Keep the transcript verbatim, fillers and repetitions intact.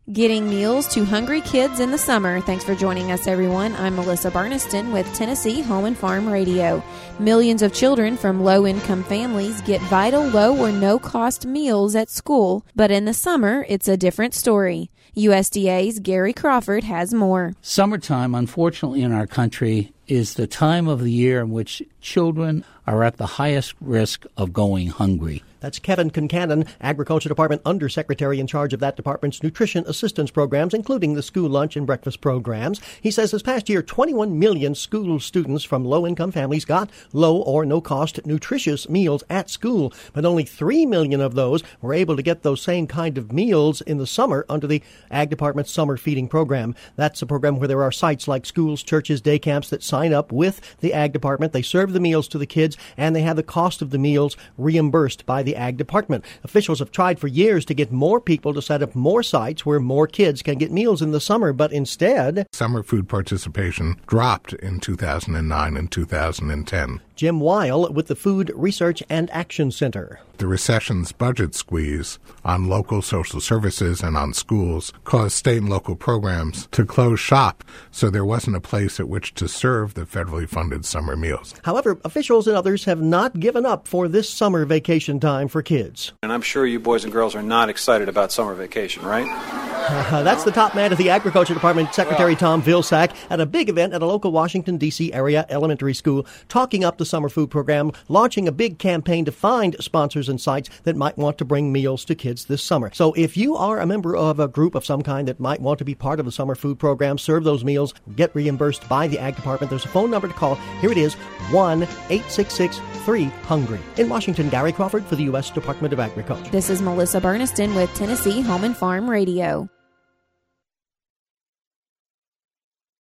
Getting meals to hungry kids in the summer. Thanks for joining us, everyone. I'm Melissa Burniston with Tennessee Home and Farm Radio. Millions of children from low-income families get vital low or no-cost meals at school, but in the summer, it's a different story. U S D A's Gary Crawford has more. Summertime, unfortunately, in our country is the time of the year in which children are at the highest risk of going hungry. That's Kevin Concannon, Agriculture Department Undersecretary in charge of that department's nutrition assistance programs, including the school lunch and breakfast programs. He says this past year, twenty-one million school students from low-income families got low or no-cost nutritious meals at school, but only three million of those were able to get those same kind of meals in the summer under the Ag Department's summer feeding program. That's a program where there are sites like schools, churches, day camps that sign up with the Ag Department. They serve the meals to the kids, and they have the cost of the meals reimbursed by the Ag Department. Officials have tried for years to get more people to set up more sites where more kids can get meals in the summer, but instead, summer food participation dropped in two thousand nine and two thousand ten. Jim Weil with the Food Research and Action Center. The recession's budget squeeze on local social services and on schools caused state and local programs to close shop, so there wasn't a place at which to serve the federally funded summer meals. However, officials and others have not given up for this summer vacation time for kids. And I'm sure you boys and girls are not excited about summer vacation, right? Uh, that's the top man of the Agriculture Department, Secretary well. Tom Vilsack, at a big event at a local Washington, D C area elementary school, talking up the summer food program, launching a big campaign to find sponsors and sites that might want to bring meals to kids this summer. So if you are a member of a group of some kind that might want to be part of the summer food program, serve those meals, get reimbursed by the Ag Department, there's a phone number to call. Here it is, one eight six six three hungry. In Washington, Gary Crawford for the U S Department of Agriculture. This is Melissa Burniston with Tennessee Home and Farm Radio.